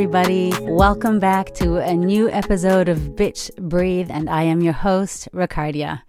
everybody. Welcome back to a new episode of Bitch Breathe, and I am your host, Ricardia.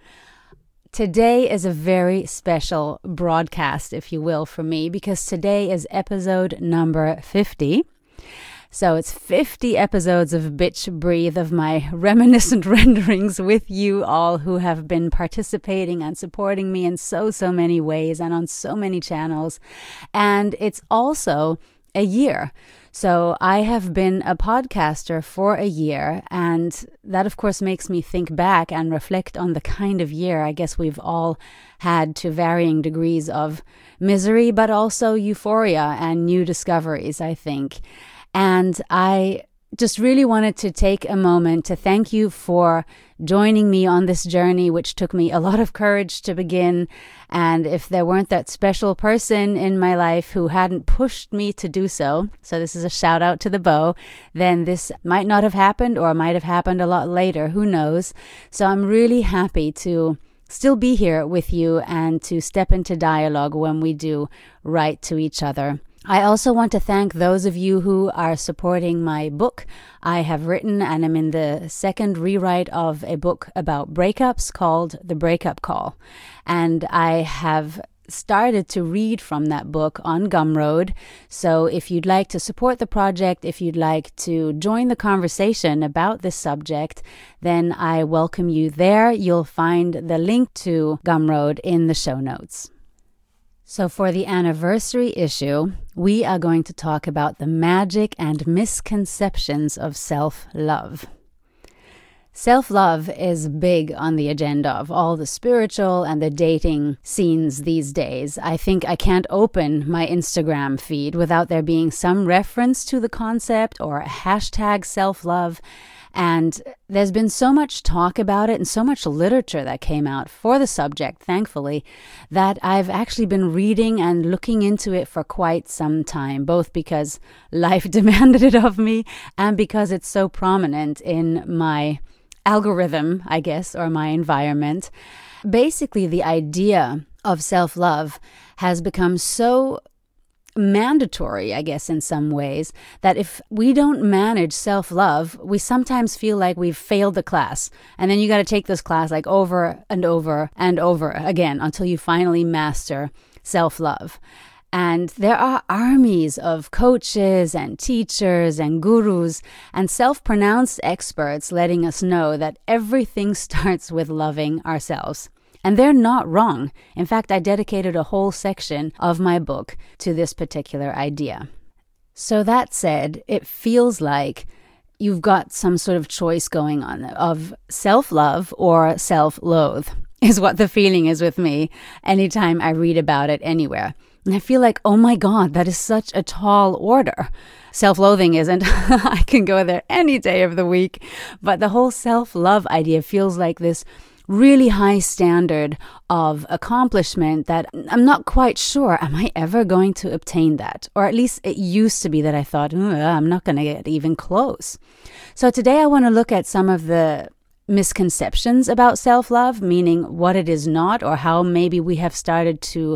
Today is a very special broadcast, if you will, for me, because today is episode number 50. So it's 50 episodes of Bitch Breathe, of my reminiscent renderings with you all who have been participating and supporting me in so many ways and on so many channels. And it's also a year. So I have been a podcaster for a year, and that of course makes me think back and reflect on the kind of year I guess we've all had, to varying degrees of misery, but also euphoria and new discoveries, I think. And I just really wanted to take a moment to thank you for joining me on this journey, which took me a lot of courage to begin. And if there weren't that special person in my life who hadn't pushed me to do so this is a shout out to the bow, then this might not have happened, or might have happened a lot later, who knows. So I'm really happy to still be here with you and to step into dialogue when we do write to each other. I also want to thank those of you who are supporting my book. I have written and am in the second rewrite of a book about breakups called The Breakup Call. And I have started to read from that book on Gumroad. So if you'd like to support the project, if you'd like to join the conversation about this subject, then I welcome you there. You'll find the link to Gumroad in the show notes. So for the anniversary issue, we are going to talk about the magic and misconceptions of self-love. Self-love is big on the agenda of all the spiritual and the dating scenes these days. I think I can't open my Instagram feed without there being some reference to the concept or a hashtag self-love. And there's been so much talk about it and so much literature that came out for the subject, thankfully, that I've actually been reading and looking into it for quite some time, both because life demanded it of me and because it's so prominent in my algorithm, I guess, or my environment. Basically, the idea of self-love has become so mandatory, I guess, in some ways, that if we don't manage self-love, we sometimes feel like we've failed the class. And then you got to take this class like over and over and over again until you finally master self-love. And there are armies of coaches and teachers and gurus and self-pronounced experts letting us know that everything starts with loving ourselves. And they're not wrong. In fact, I dedicated a whole section of my book to this particular idea. So that said, it feels like you've got some sort of choice going on of self-love or self-loathe, is what the feeling is with me anytime I read about it anywhere. And I feel like, oh my God, that is such a tall order. Self-loathing isn't. I can go there any day of the week. But the whole self-love idea feels like this really high standard of accomplishment that I'm not quite sure, am I ever going to obtain that? Or at least it used to be that I thought, I'm not going to get even close. So today I want to look at some of the misconceptions about self-love, meaning what it is not, or how maybe we have started to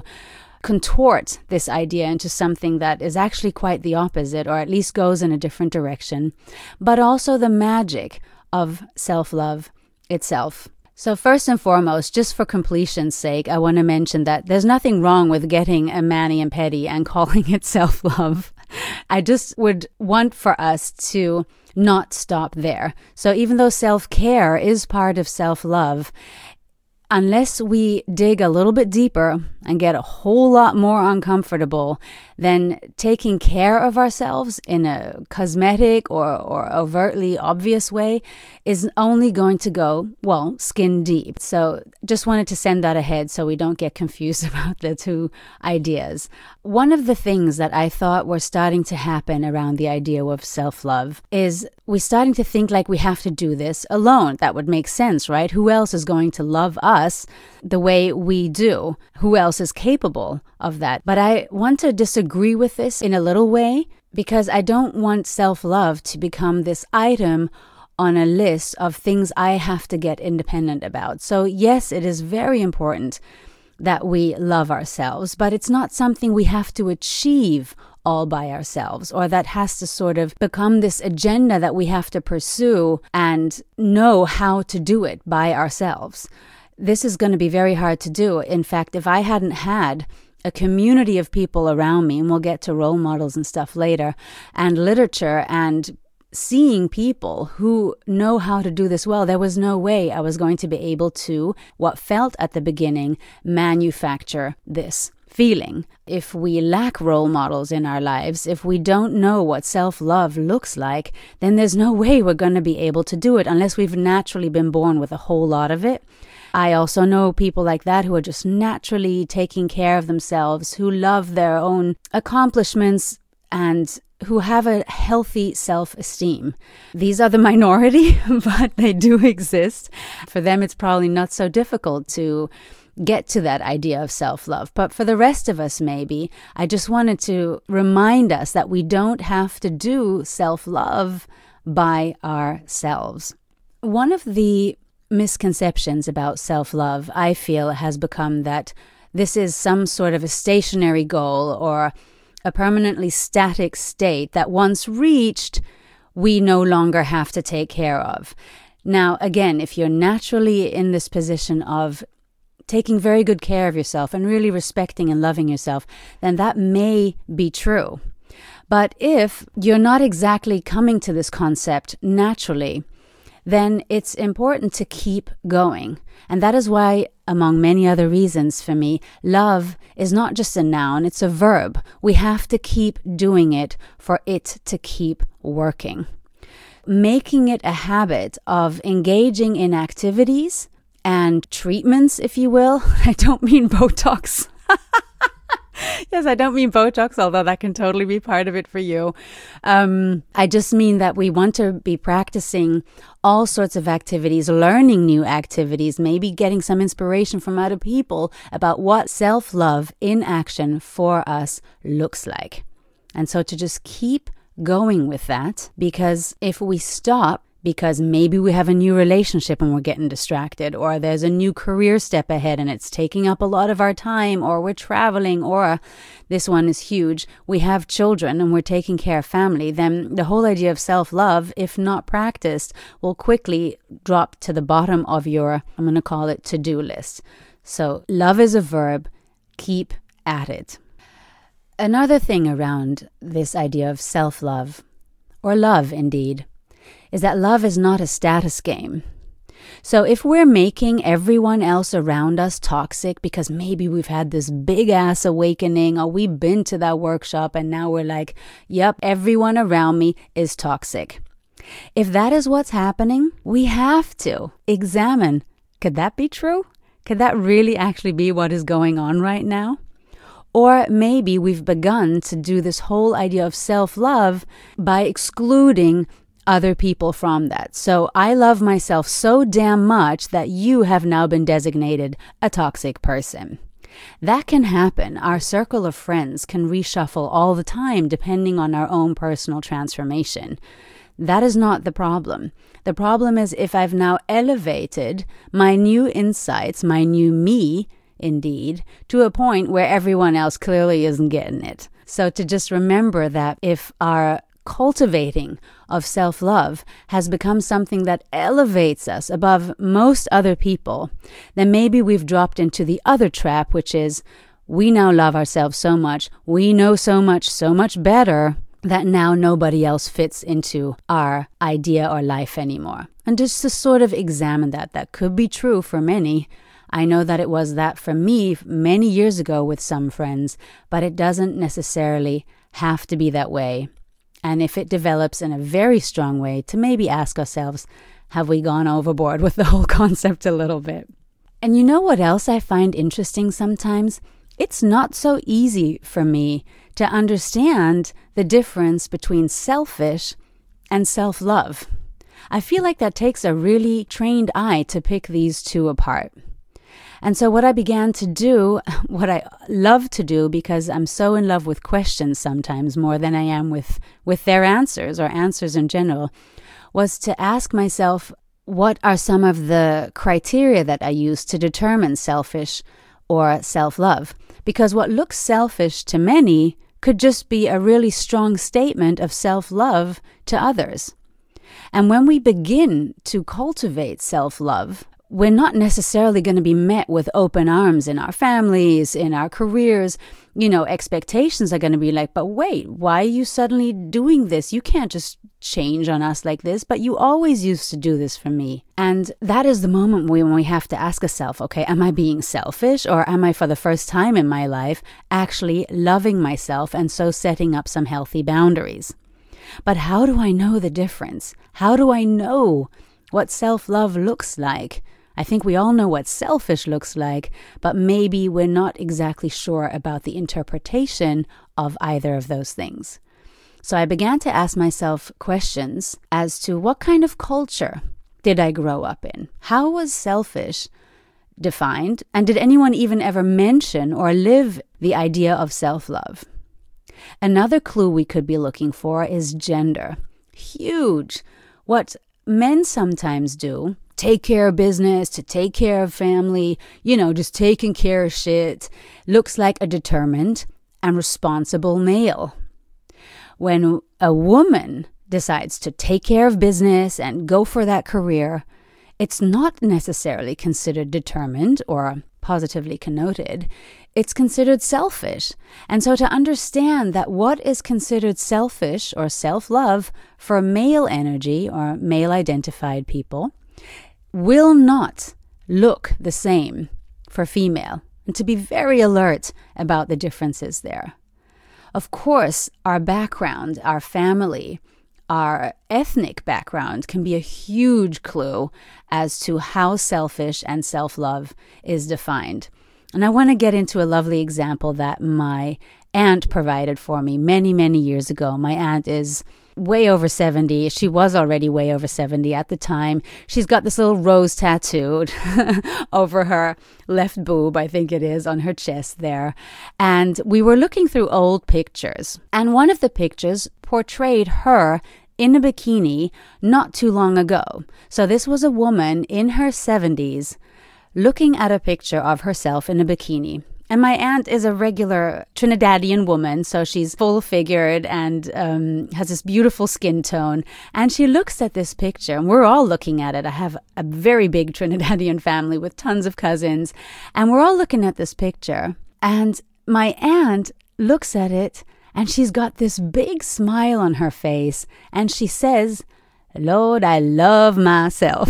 contort this idea into something that is actually quite the opposite, or at least goes in a different direction, but also the magic of self-love itself. So first and foremost, just for completion's sake, I want to mention that there's nothing wrong with getting a mani and pedi and calling it self-love. I just would want for us to not stop there. So even though self-care is part of self-love, unless we dig a little bit deeper and get a whole lot more uncomfortable, then taking care of ourselves in a cosmetic or overtly obvious way is only going to go, well, skin deep. So just wanted to send that ahead so we don't get confused about the two ideas. One of the things that I thought were starting to happen around the idea of self-love is we're starting to think like we have to do this alone. That would make sense, right? Who else is going to love us the way we do? Who else is capable of that? But I want to disagree with this in a little way, because I don't want self-love to become this item on a list of things I have to get independent about. So yes, it is very important that we love ourselves, but it's not something we have to achieve all by ourselves, or that has to sort of become this agenda that we have to pursue and know how to do it by ourselves. This is going to be very hard to do. In fact, if I hadn't had a community of people around me, and we'll get to role models and stuff later, and literature and seeing people who know how to do this well, there was no way I was going to be able to, what felt at the beginning, manufacture this feeling. If we lack role models in our lives, if we don't know what self-love looks like, then there's no way we're going to be able to do it unless we've naturally been born with a whole lot of it. I also know people like that who are just naturally taking care of themselves, who love their own accomplishments and who have a healthy self-esteem. These are the minority, but they do exist. For them, it's probably not so difficult to get to that idea of self-love. But for the rest of us, maybe, I just wanted to remind us that we don't have to do self-love by ourselves. One of the misconceptions about self-love, I feel, has become that this is some sort of a stationary goal or a permanently static state that once reached, we no longer have to take care of. Now, again, if you're naturally in this position of taking very good care of yourself and really respecting and loving yourself, then that may be true. But if you're not exactly coming to this concept naturally, then it's important to keep going. And that is why, among many other reasons for me, love is not just a noun, it's a verb. We have to keep doing it for it to keep working. Making it a habit of engaging in activities and treatments, if you will. I don't mean Botox. Yes, I don't mean Botox, although that can totally be part of it for you. I just mean that we want to be practicing all sorts of activities, learning new activities, maybe getting some inspiration from other people about what self-love in action for us looks like. And so to just keep going with that, because if we stop, because maybe we have a new relationship and we're getting distracted, or there's a new career step ahead and it's taking up a lot of our time, or we're traveling, or this one is huge, we have children and we're taking care of family, then the whole idea of self-love, if not practiced, will quickly drop to the bottom of your, I'm going to call it, to-do list. So love is a verb, keep at it. Another thing around this idea of self-love, or love indeed, is that love is not a status game. So if we're making everyone else around us toxic because maybe we've had this big ass awakening, or we've been to that workshop and now we're like, yep, everyone around me is toxic. If that is what's happening, we have to examine, could that be true? Could that really actually be what is going on right now? Or maybe we've begun to do this whole idea of self-love by excluding other people from that. So I love myself so damn much that you have now been designated a toxic person. That can happen. Our circle of friends can reshuffle all the time depending on our own personal transformation. That is not the problem. The problem is if I've now elevated my new insights, my new me, indeed, to a point where everyone else clearly isn't getting it. So to just remember that if our cultivating of self-love has become something that elevates us above most other people, then maybe we've dropped into the other trap, which is we now love ourselves so much, we know so much better that now nobody else fits into our idea or life anymore. And just to sort of examine that could be true for many. I know that it was that for me many years ago with some friends, but it doesn't necessarily have to be that way. And if it develops in a very strong way, to maybe ask ourselves, have we gone overboard with the whole concept a little bit? And you know what else I find interesting sometimes? It's not so easy for me to understand the difference between selfish and self-love. I feel like that takes a really trained eye to pick these two apart. And so what I began to do, what I love to do, because I'm so in love with questions sometimes more than I am with their answers or answers in general, was to ask myself, what are some of the criteria that I use to determine selfish or self-love? Because what looks selfish to many could just be a really strong statement of self-love to others. And when we begin to cultivate self-love, we're not necessarily going to be met with open arms in our families, in our careers. Expectations are going to be like, but wait, why are you suddenly doing this? You can't just change on us like this, but you always used to do this for me. And that is the moment when we have to ask ourselves, okay, am I being selfish, or am I for the first time in my life actually loving myself and so setting up some healthy boundaries? But how do I know the difference? How do I know what self-love looks like? I think we all know what selfish looks like, but maybe we're not exactly sure about the interpretation of either of those things. So I began to ask myself questions as to what kind of culture did I grow up in? How was selfish defined? And did anyone even ever mention or live the idea of self-love? Another clue we could be looking for is gender. Huge. What men sometimes do, take care of business, to take care of family, just taking care of shit, looks like a determined and responsible male. When a woman decides to take care of business and go for that career, it's not necessarily considered determined or positively connoted. It's considered selfish. And so to understand that what is considered selfish or self-love for male energy or male-identified people will not look the same for female, and to be very alert about the differences there. Of course, our background, our family, our ethnic background can be a huge clue as to how selfish and self-love is defined. And I want to get into a lovely example that my aunt provided for me many, many years ago. My aunt is way over 70. She was already way over 70 at the time. She's got this little rose tattooed over her left boob, I think it is, on her chest there. And we were looking through old pictures. And one of the pictures portrayed her in a bikini not too long ago. So this was a woman in her 70s looking at a picture of herself in a bikini. And my aunt is a regular Trinidadian woman, so she's full-figured and has this beautiful skin tone. And she looks at this picture, and we're all looking at it. I have a very big Trinidadian family with tons of cousins, and we're all looking at this picture. And my aunt looks at it, and she's got this big smile on her face, and she says, "Lord, I love myself."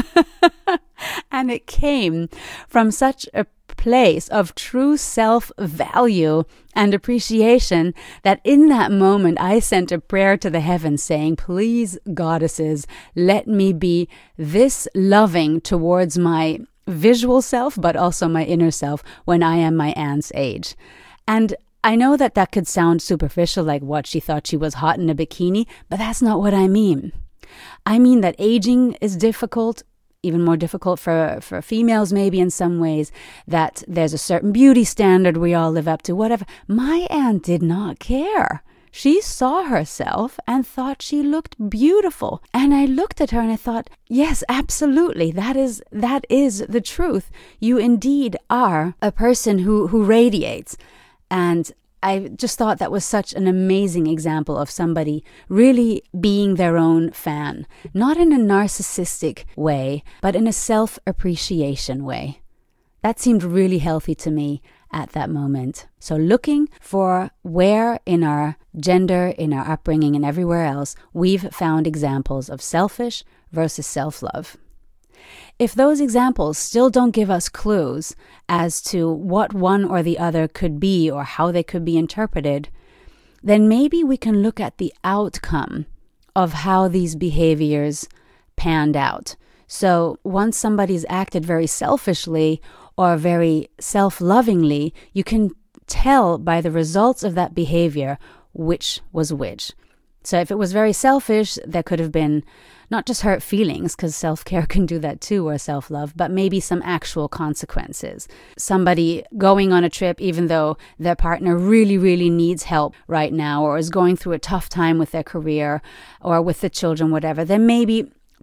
And it came from such a place of true self-value and appreciation that in that moment I sent a prayer to the heavens saying, please, goddesses, let me be this loving towards my visual self, but also my inner self when I am my aunt's age. And I know that that could sound superficial, like what, she thought she was hot in a bikini, but that's not what I mean. I mean that aging is difficult, even more difficult for females maybe in some ways, that there's a certain beauty standard we all live up to, whatever. My aunt did not care. She saw herself and thought she looked beautiful. And I looked at her and I thought, yes, absolutely, that is the truth. You indeed are a person who radiates. And I just thought that was such an amazing example of somebody really being their own fan, not in a narcissistic way, but in a self-appreciation way. That seemed really healthy to me at that moment. So looking for where in our gender, in our upbringing, and everywhere else, we've found examples of selfish versus self-love. If those examples still don't give us clues as to what one or the other could be or how they could be interpreted, then maybe we can look at the outcome of how these behaviors panned out. So once somebody's acted very selfishly or very self-lovingly, you can tell by the results of that behavior which was which. So if it was very selfish, there could have been not just hurt feelings, because self-care can do that too, or self-love, but maybe some actual consequences. Somebody going on a trip even though their partner really, really needs help right now, or is going through a tough time with their career or with the children, whatever, then maybe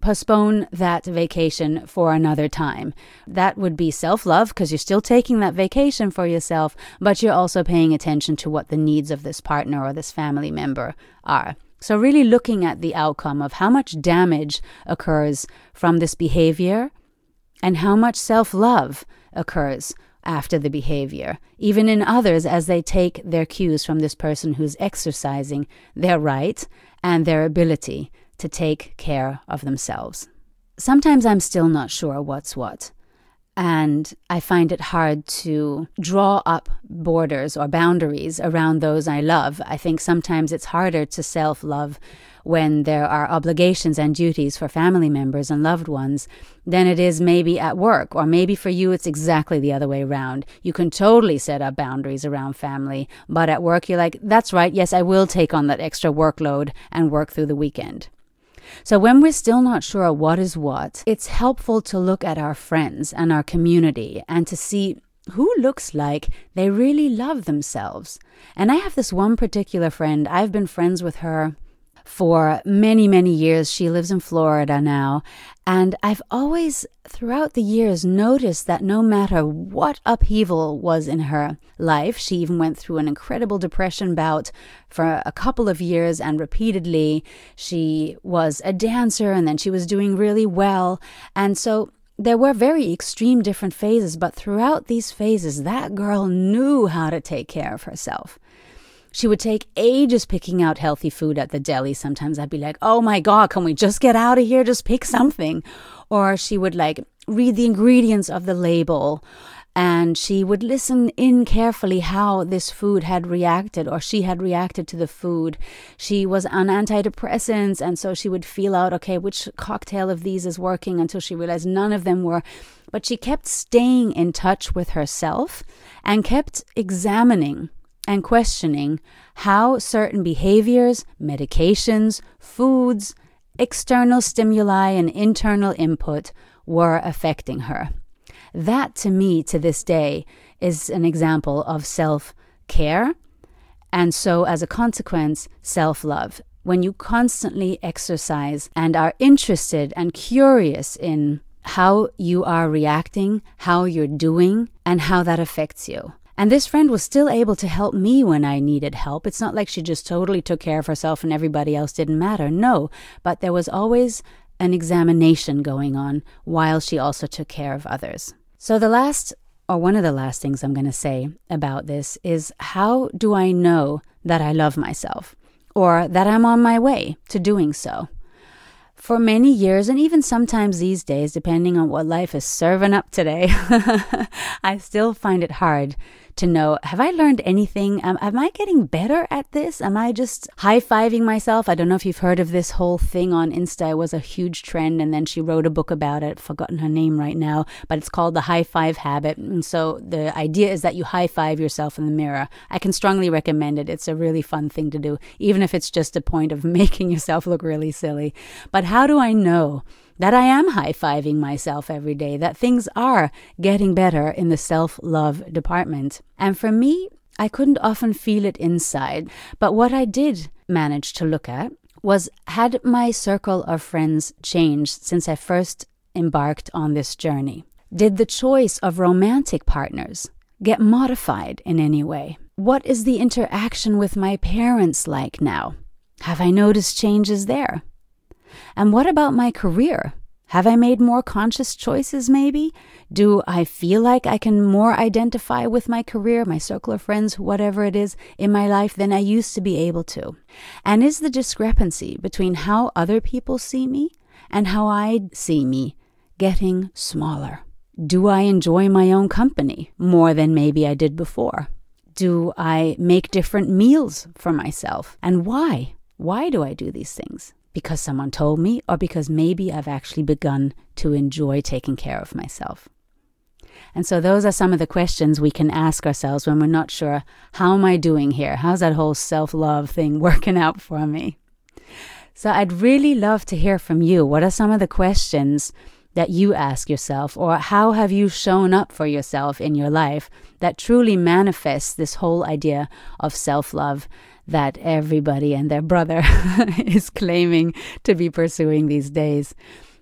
postpone that vacation for another time. That would be self-love because you're still taking that vacation for yourself, but you're also paying attention to what the needs of this partner or this family member are. So really looking at the outcome of how much damage occurs from this behavior and how much self-love occurs after the behavior, even in others as they take their cues from this person who's exercising their right and their ability to take care of themselves. Sometimes I'm still not sure what's what, and I find it hard to draw up borders or boundaries around those I love. I think sometimes it's harder to self-love when there are obligations and duties for family members and loved ones than it is maybe at work, or maybe for you it's exactly the other way around. You can totally set up boundaries around family, but at work you're like, that's right, yes, I will take on that extra workload and work through the weekend. So when we're still not sure what is what, it's helpful to look at our friends and our community and to see who looks like they really love themselves. And I have this one particular friend. I've been friends with her for many, many years. She lives in Florida now. And I've always, throughout the years, noticed that no matter what upheaval was in her life, she even went through an incredible depression bout for a couple of years, and repeatedly she was a dancer and then she was doing really well. And so there were very extreme different phases, but throughout these phases, that girl knew how to take care of herself. She would take ages picking out healthy food at the deli. Sometimes I'd be like, oh my God, can we just get out of here? Just pick something. Or she would read the ingredients of the label, and she would listen in carefully how this food had reacted, or she had reacted to the food. She was on antidepressants, and so she would feel out, okay, which cocktail of these is working, until she realized none of them were. But she kept staying in touch with herself and kept examining and questioning how certain behaviors, medications, foods, external stimuli, and internal input were affecting her. That, to me, to this day, is an example of self-care, and so, as a consequence, self-love. When you constantly exercise and are interested and curious in how you are reacting, how you're doing, and how that affects you. And this friend was still able to help me when I needed help. It's not like she just totally took care of herself and everybody else didn't matter. No, but there was always an examination going on while she also took care of others. So one of the last things I'm going to say about this is, how do I know that I love myself, or that I'm on my way to doing so? For many years, and even sometimes these days, depending on what life is serving up today, I still find it hard to know, have I learned anything? Am I getting better at this? Am I just high-fiving myself? I don't know if you've heard of this whole thing on Insta. It was a huge trend, and then she wrote a book about it. I've forgotten her name right now, but it's called The High Five Habit. And so the idea is that you high-five yourself in the mirror. I can strongly recommend it. It's a really fun thing to do, even if it's just a point of making yourself look really silly. But how do I know that I am high-fiving myself every day, that things are getting better in the self-love department? And for me, I couldn't often feel it inside. But what I did manage to look at was, had my circle of friends changed since I first embarked on this journey? Did the choice of romantic partners get modified in any way? What is the interaction with my parents like now? Have I noticed changes there? And what about my career? Have I made more conscious choices maybe? Do I feel like I can more identify with my career, my circle of friends, whatever it is in my life, than I used to be able to? And is the discrepancy between how other people see me and how I see me getting smaller? Do I enjoy my own company more than maybe I did before? Do I make different meals for myself? And why? Why do I do these things? Because someone told me, or because maybe I've actually begun to enjoy taking care of myself? And so those are some of the questions we can ask ourselves when we're not sure, how am I doing here? How's that whole self-love thing working out for me? So I'd really love to hear from you. What are some of the questions that you ask yourself, or how have you shown up for yourself in your life that truly manifests this whole idea of self-love that everybody and their brother is claiming to be pursuing these days?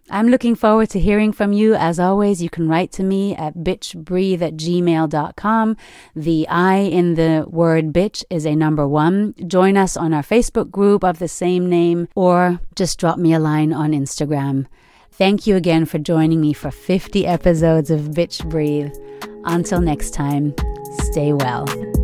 I'm looking forward to hearing from you. As always, you can write to me at bitchbreathe@gmail.com. The I in the word bitch is a number 1. Join us on our Facebook group of the same name, or just drop me a line on Instagram. Thank you again for joining me for 50 episodes of Bitch Breathe. Until next time, stay well.